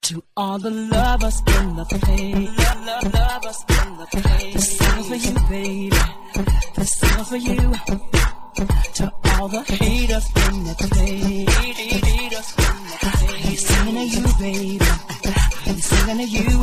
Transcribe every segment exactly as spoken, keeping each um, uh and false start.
To all the lovers in the place, love, love, lovers in the place. This song's for you, baby. This song's for you. To all the haters in the place, haters in the place. I ain't singing to you, baby. I ain't singing to you.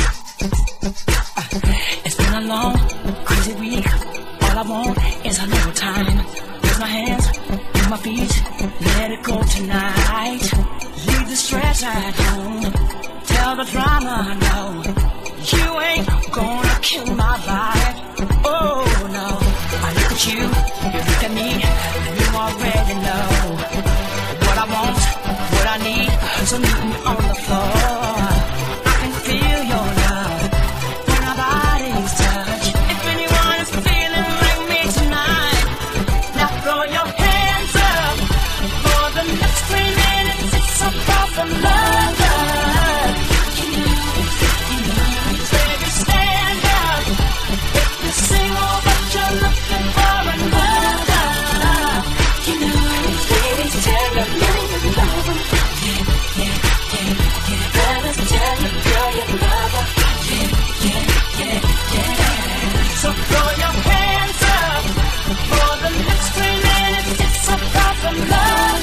Uh, it's been a long, crazy week. All I want is a little time. Use my hands, move my feet. Let it go tonight. Leave the stress at home. Tell the drama, no. You ain't gonna kill my vibe. Oh no. I look at you, you look at me, and you already know what I want, what I need. So meet me on the floor. I can feel your love when our bodies touch. If anyone is feeling like me tonight, now throw your hands up. For the next three minutes, it's so far from love. Baby, stand up. If you sing all that you're looking for another, you know, baby, tell your man you love him. Yeah, yeah, yeah, yeah. Fellas, tell your girl you love her. Yeah, yeah, yeah, yeah. So throw your hands up. For the next three minutes, it's so far from love.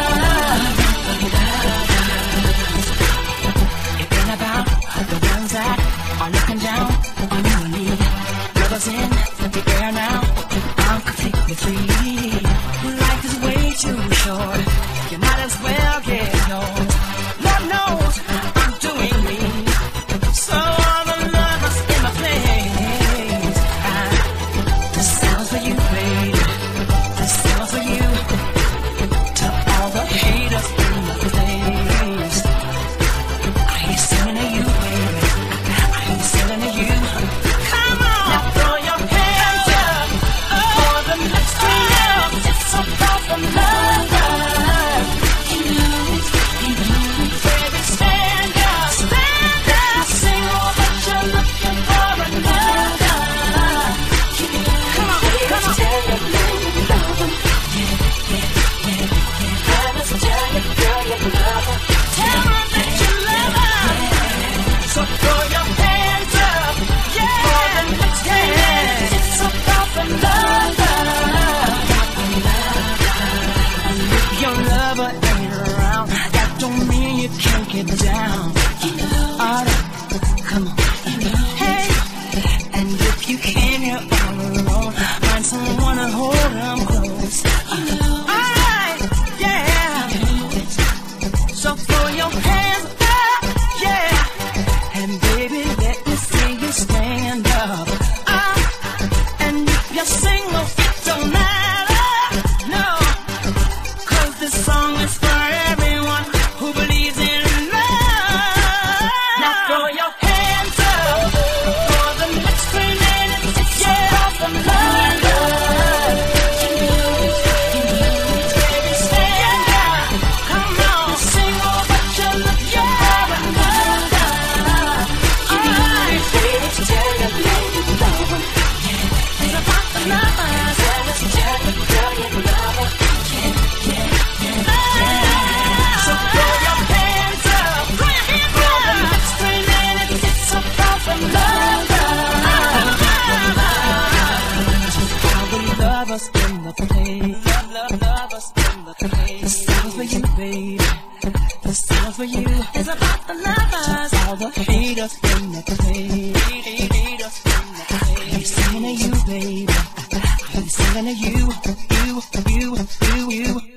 It ain't about the ones that are looking down on you and me. Lovers in the air now, I'm completely free. Life is way too short, you might as well get yours. Lord knows I'm doing me. So all the lovers in my place, I, this sounds for you, baby. This sounds for you. To all the haters in the place, I ain't singing to you, baby. I ain't singing to you. Come on, now throw your hands up. For the next three minutes, it's so far from love. You know, you know, baby, stand up, stand up. Sing all that you're looking for another. You know, come on, come on. Tell your man you love him. Yeah, yeah, yeah, yeah. Fellas, tell your girl you love her. Tell her that you love her. So throw your hands up. Yeah, for the next three minutes, it's so far from love. If your lover ain't around, that don't mean you can't get down. Oh, no. Come on. Hey, and if you came here all alone, find someone to hold them close. Alright, yeah. So throw your hands up, yeah. And baby, let me see you stand up. Uh, and if you're single, it don't matter, no. Cause this song is for everyone who believes in love. Now throw your hands up. For the next three minutes, it's so far from love. Baby, stand up. Come on, sing all that you're looking for another. Alright, baby, tell your man you love him. Yeah, it's about the lovers. Tell us, tell your girl you love her. Yeah, yeah, yeah, yeah. So throw your hands up. Throw your hands up. For the next three minutes, it's so far from love. All the lovers in the place, love, love, lovers in the place. This sounds for you, baby. This sounds for you. It's about the lovers. To all the haters in the place, haters in the place. I ain't singing to you, baby. I ain't singing to you, you, you, you, you.